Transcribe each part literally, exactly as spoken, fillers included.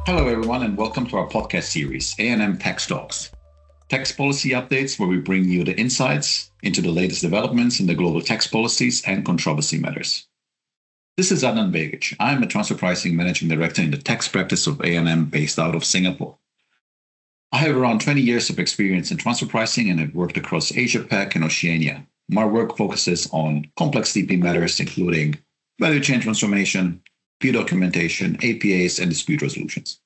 Hello, everyone, and welcome to our podcast series, A and M Tax Talks. Tax policy updates where we bring you the insights into the latest developments in the global tax policies and controversy matters. This is Adnan Begic. I am a transfer pricing managing director in the tax practice of A and M based out of Singapore. I have around twenty years of experience in transfer pricing and have worked across Asia-Pac and Oceania. My work focuses on complex T P matters, including value chain transformation, P documentation, A P As, and dispute resolutions.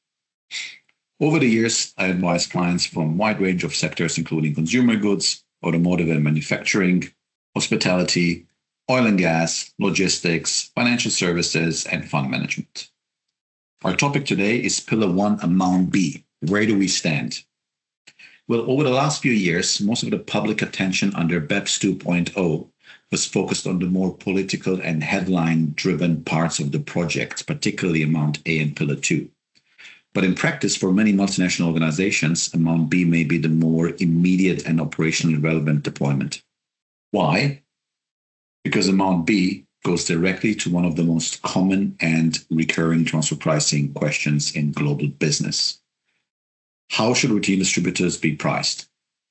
Over the years, I advise clients from a wide range of sectors, including consumer goods, automotive and manufacturing, hospitality, oil and gas, logistics, financial services, and fund management. Our topic today is Pillar one, Amount B. Where do we stand? Well, over the last few years, most of the public attention under B E P S two point oh was focused on the more political and headline-driven parts of the project, particularly Amount A and Pillar two. But in practice, for many multinational organizations, Amount B may be the more immediate and operationally relevant deployment. Why? Because Amount B goes directly to one of the most common and recurring transfer pricing questions in global business. How should routine distributors be priced?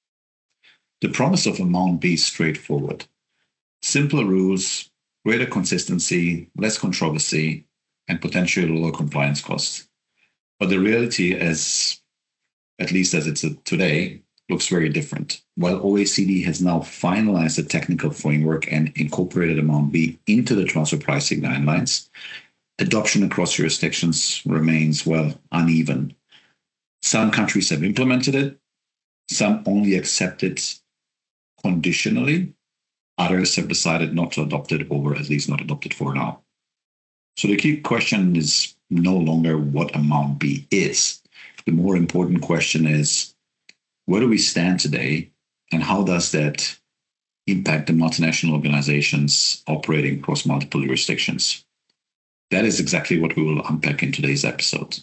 The promise of Amount B is straightforward. Simpler rules, greater consistency, less controversy, and potentially lower compliance costs. But the reality, as at least as it's today, looks very different. While O E C D has now finalized the technical framework and incorporated Amount B into the transfer pricing guidelines, adoption across jurisdictions remains, well, uneven. Some countries have implemented it, some only accept it conditionally, others have decided not to adopt it, or at least not adopt it for now. So the key question is no longer what Amount B is. The more important question is, where do we stand today, and how does that impact the multinational organizations operating across multiple jurisdictions? That is exactly what we will unpack in today's episode.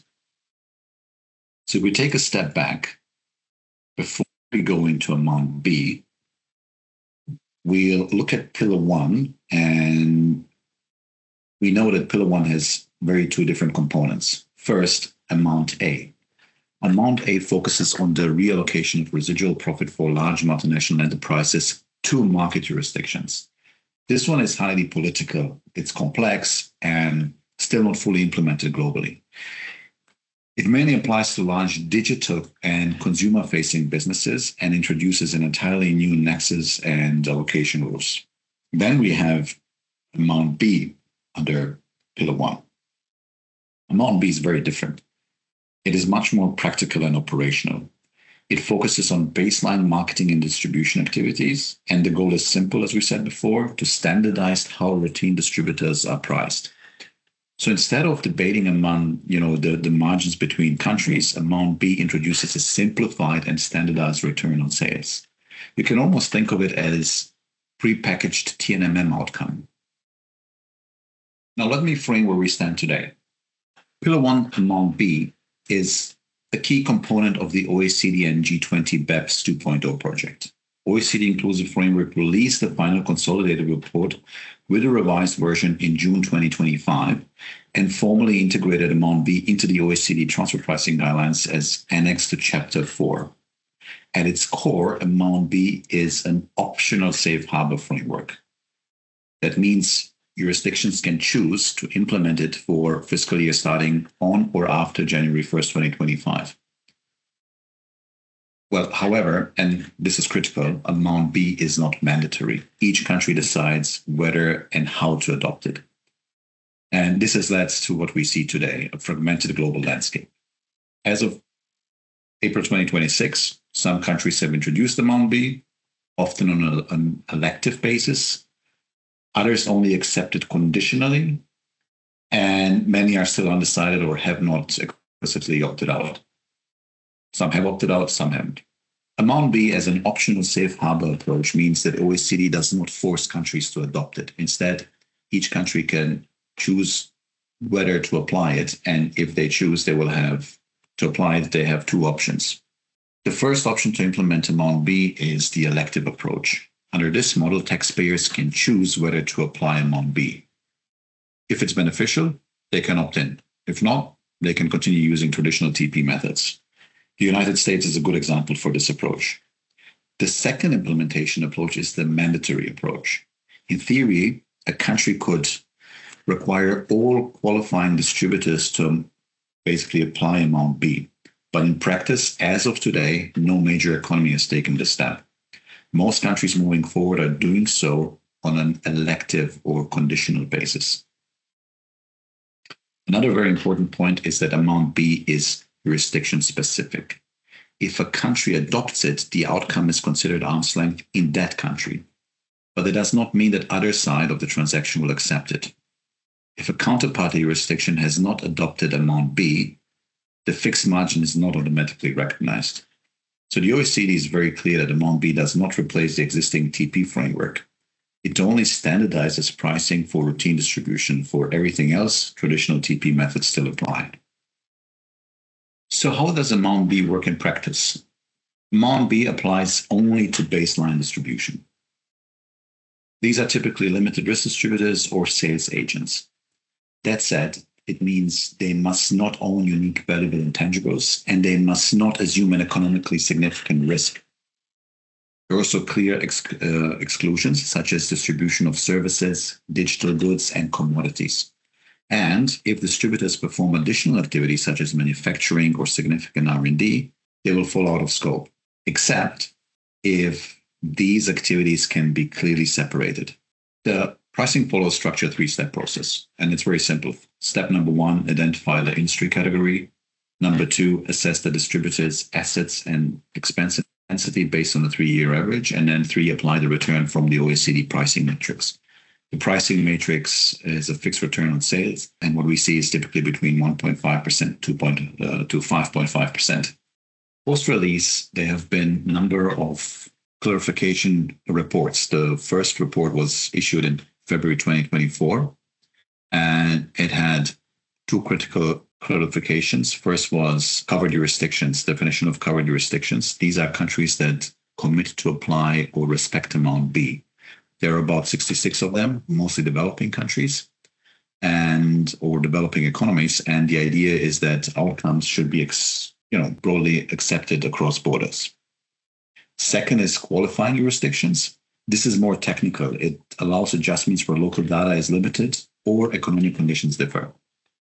So if we take a step back, before we go into Amount B, we'll look at Pillar one, and we know that Pillar one has very two different components. First, Amount A. Amount A focuses on the reallocation of residual profit for large multinational enterprises to market jurisdictions. This one is highly political, it's complex, and still not fully implemented globally. It mainly applies to large digital and consumer-facing businesses and introduces an entirely new nexus and allocation rules. Then we have Amount B under Pillar one. Amount B is very different. It is much more practical and operational. It focuses on baseline marketing and distribution activities, and the goal is simple, as we said before, to standardize how routine distributors are priced. So instead of debating among, you know, the, the margins between countries, Amount B introduces a simplified and standardized return on sales. You can almost think of it as prepackaged T N M M outcome. Now let me frame where we stand today. Pillar one, Amount B, is a key component of the O E C D and G twenty B E P S two point oh project. O E C D Inclusive Framework released the final consolidated report with a revised version in June twenty twenty-five and formally integrated Amount B into the O E C D transfer pricing guidelines as annex to Chapter four. At its core, Amount B is an optional safe harbor framework. That means jurisdictions can choose to implement it for fiscal year starting on or after January first, twenty twenty-five. Well, however, and this is critical, Amount B is not mandatory. Each country decides whether and how to adopt it. And this has led to what we see today, a fragmented global landscape. As of April twenty twenty-six, some countries have introduced Amount B, often on a, an elective basis. Others only accept it conditionally, and many are still undecided or have not explicitly opted out. Some have opted out, some haven't. Amount B as an optional safe harbor approach means that O E C D does not force countries to adopt it. Instead, each country can choose whether to apply it, and if they choose, they will have to apply it. They have two options. The first option to implement Amount B is the elective approach. Under this model, taxpayers can choose whether to apply Amount B. If it's beneficial, they can opt in. If not, they can continue using traditional T P methods. The United States is a good example for this approach. The second implementation approach is the mandatory approach. In theory, a country could require all qualifying distributors to basically apply Amount B. But in practice, as of today, no major economy has taken this step. Most countries moving forward are doing so on an elective or conditional basis. Another very important point is that Amount B is jurisdiction specific. If a country adopts it, the outcome is considered arm's length in that country. But it does not mean that either side of the transaction will accept it. If a counterparty jurisdiction has not adopted Amount B, the fixed margin is not automatically recognized. So the O E C D is very clear that Amount B does not replace the existing T P framework. It only standardizes pricing for routine distribution. For everything else, traditional T P methods still apply. So how does Amount B work in practice? Amount B applies only to baseline distribution. These are typically limited risk distributors or sales agents. That said, it means they must not own unique valuable intangibles, and they must not assume an economically significant risk. There are also clear ex uh, exclusions, such as distribution of services, digital goods, and commodities. And if distributors perform additional activities such as manufacturing or significant R and D, they will fall out of scope, except if these activities can be clearly separated. The pricing follows a structured three-step process, and it's very simple. Step number one, identify the industry category. Number two, assess the distributor's assets and expense intensity based on the three-year average. And then three, apply the return from the O E C D pricing matrix. The pricing matrix is a fixed return on sales, and what we see is typically between one point five percent to five point five percent. Post-release, there have been a number of clarification reports. The first report was issued in February twenty twenty-four, and it had two critical clarifications. First was covered jurisdictions, definition of covered jurisdictions. These are countries that commit to apply or respect Amount B. There are about sixty-six of them, mostly developing countries and or developing economies. And the idea is that outcomes should be ex, you know, broadly accepted across borders. Second is qualifying jurisdictions. This is more technical. It allows adjustments where local data is limited or economic conditions differ.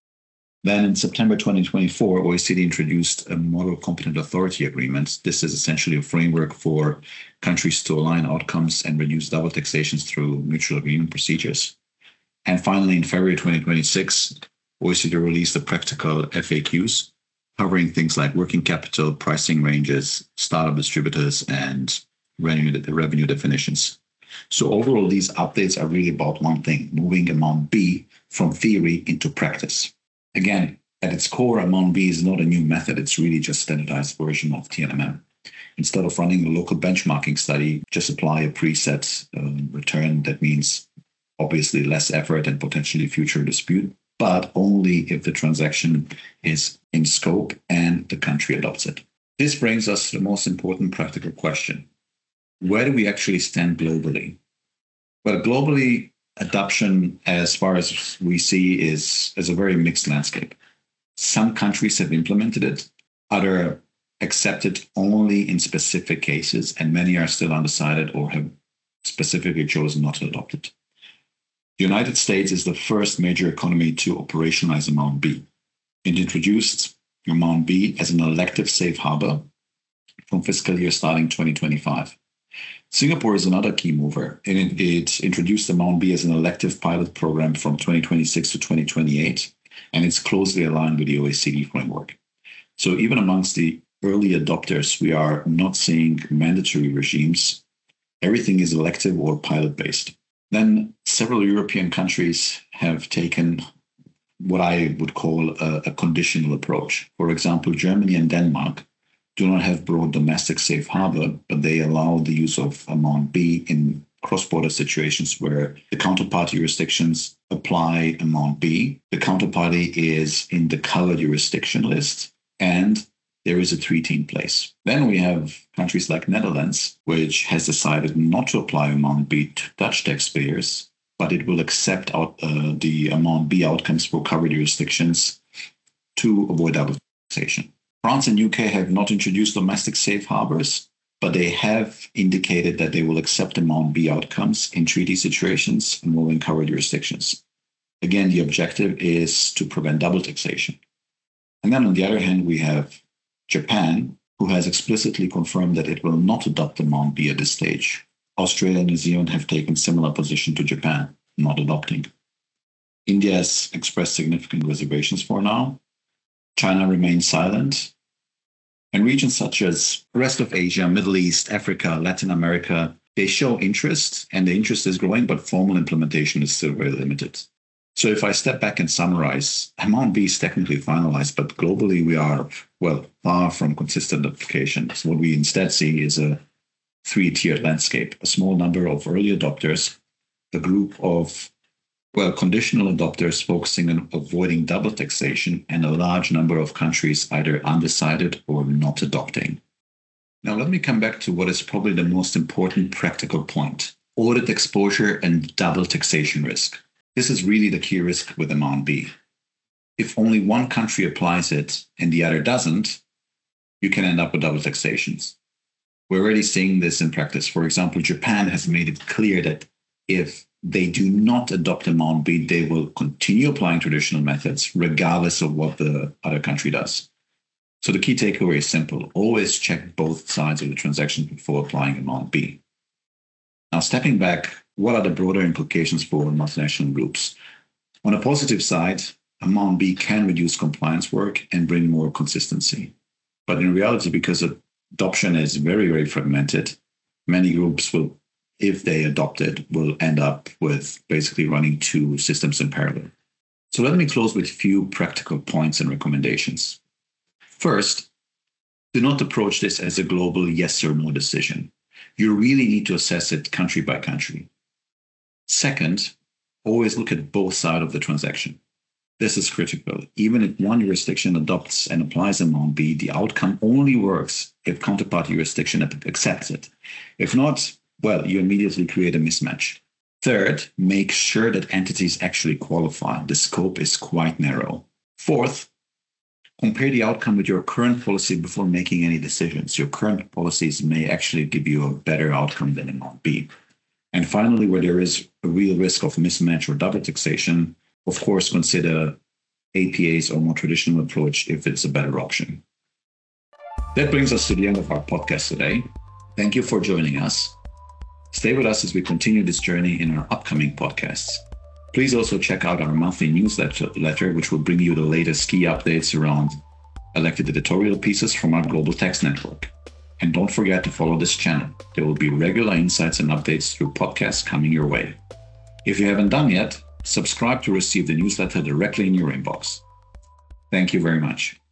Then in September twenty twenty-four, O E C D introduced a Model Competent Authority Agreement. This is essentially a framework for countries to align outcomes and reduce double taxations through mutual agreement procedures. And finally, in February twenty twenty-six, O E C D released the practical F A Qs, covering things like working capital, pricing ranges, startup distributors, and revenue, revenue definitions. So overall, these updates are really about one thing, moving Amount B from theory into practice. Again, at its core, Amount B is not a new method. It's really just a standardized version of T N M M. Instead of running a local benchmarking study, just apply a preset uh, return. That means obviously less effort and potentially future dispute, but only if the transaction is in scope and the country adopts it. This brings us to the most important practical question. Where do we actually stand globally? Well, globally, adoption, as far as we see, is, is a very mixed landscape. Some countries have implemented it, others accept it only in specific cases, and many are still undecided or have specifically chosen not to adopt it. The United States is the first major economy to operationalize Amount B. It introduced Amount B as an elective safe harbor from fiscal year starting twenty twenty-five. Singapore is another key mover, and it, it introduced Amount B as an elective pilot program from twenty twenty-six to twenty twenty-eight, and it's closely aligned with the O E C D framework. So even amongst the early adopters, we are not seeing mandatory regimes. Everything is elective or pilot-based. Then several European countries have taken what I would call a, a conditional approach. For example, Germany and Denmark do not have broad domestic safe harbor, but they allow the use of Amount B in cross-border situations where the counterparty jurisdictions apply Amount B. The counterparty is in the covered jurisdiction list, and there is a treaty in place. Then we have countries like Netherlands, which has decided not to apply Amount B to Dutch taxpayers, but it will accept out, uh, the Amount B outcomes for covered jurisdictions to avoid double taxation. France and U K have not introduced domestic safe harbors, but they have indicated that they will accept Amount B outcomes in treaty situations involving covered jurisdictions. Again, the objective is to prevent double taxation. And then on the other hand, we have Japan, who has explicitly confirmed that it will not adopt Amount B at this stage. Australia and New Zealand have taken similar position to Japan, not adopting. India has expressed significant reservations for now. China remains silent. And regions such as the rest of Asia, Middle East, Africa, Latin America, they show interest, and the interest is growing, but formal implementation is still very limited. So if I step back and summarize, Amount B is technically finalized, but globally we are, well, far from consistent application. So what we instead see is a three-tiered landscape, a small number of early adopters, a group of, well, conditional adopters focusing on avoiding double taxation, and a large number of countries either undecided or not adopting. Now let me come back to what is probably the most important practical point: audit exposure and double taxation risk. This is really the key risk with Amount B. If only one country applies it and the other doesn't, you can end up with double taxations. We're already seeing this in practice. For example, Japan has made it clear that if they do not adopt Amount B, they will continue applying traditional methods regardless of what the other country does. So the key takeaway is simple: always check both sides of the transaction before applying Amount B. Now, stepping back, what are the broader implications for multinational groups? On a positive side, Amount B can reduce compliance work and bring more consistency. But in reality, because adoption is very, very fragmented, many groups will, if they adopt it, will end up with basically running two systems in parallel. So let me close with a few practical points and recommendations. First, do not approach this as a global yes or no decision. You really need to assess it country by country. Second, always look at both sides of the transaction. This is critical. Even if one jurisdiction adopts and applies Amount B, the outcome only works if counterpart jurisdiction accepts it. If not, well, you immediately create a mismatch. Third, make sure that entities actually qualify. The scope is quite narrow. Fourth, compare the outcome with your current policy before making any decisions. Your current policies may actually give you a better outcome than Amount B. And finally, where there is a real risk of mismatch or double taxation, of course, consider A P As or more traditional approach if it's a better option. That brings us to the end of our podcast today. Thank you for joining us. Stay with us as we continue this journey in our upcoming podcasts. Please also check out our monthly newsletter, which will bring you the latest key updates around elected editorial pieces from our global tax network. And don't forget to follow this channel. There will be regular insights and updates through podcasts coming your way. If you haven't done yet, subscribe to receive the newsletter directly in your inbox. Thank you very much.